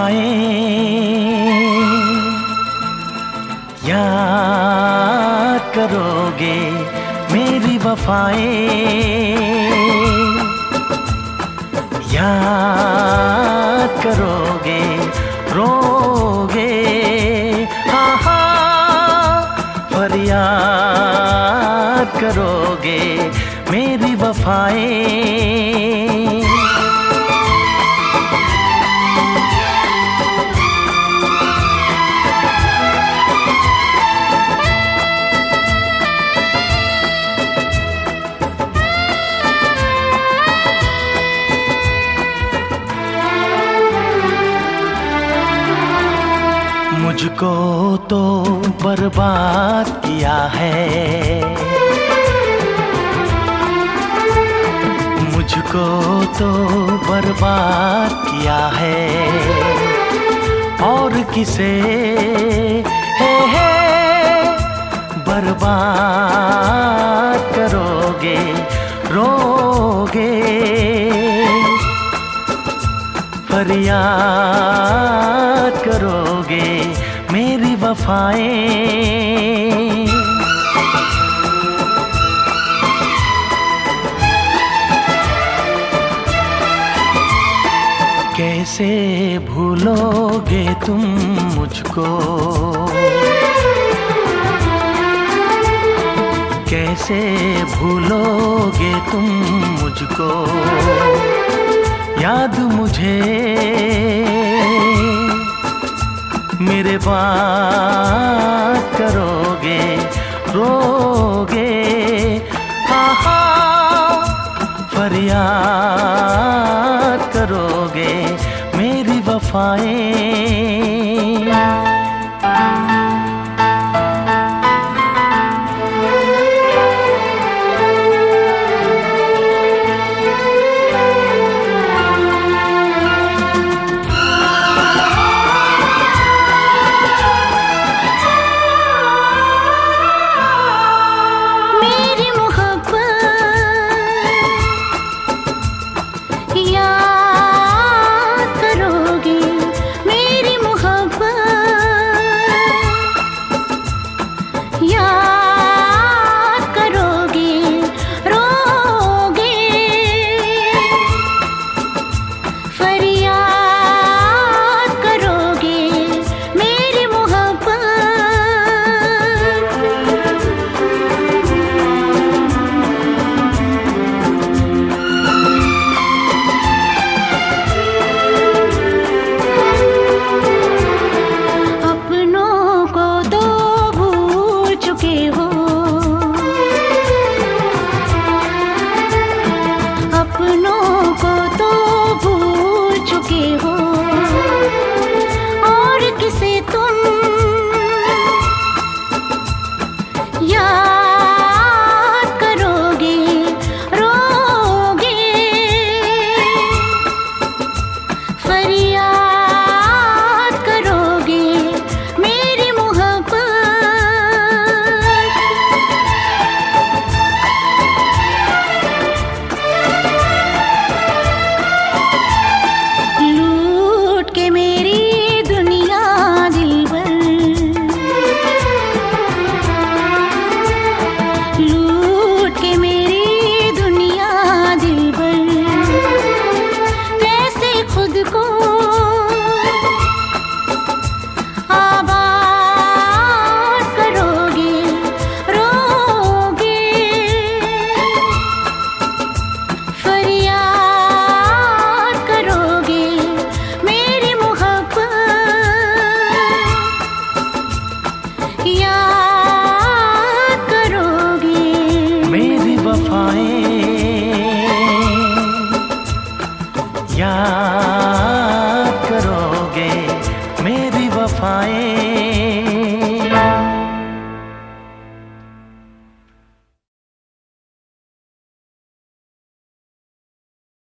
वफाएं याद करोगे, मेरी वफाएं याद करोगे, रोगे हाँ हाँ, फरियाद करोगे मेरी वफाएं। मुझको तो बर्बाद किया है, मुझको तो बर्बाद किया है, और किसे है बर्बाद करोगे, रोगे फरियाद करोगे मेरी वफाएं। कैसे भूलोगे तुम मुझको, कैसे भूलोगे तुम मुझको, याद मुझे मेरे बात करोगे, रोगे हाँ हाँ, फरियाद करोगे मेरी वफाएं। याद करोगे मेरी वफाएं।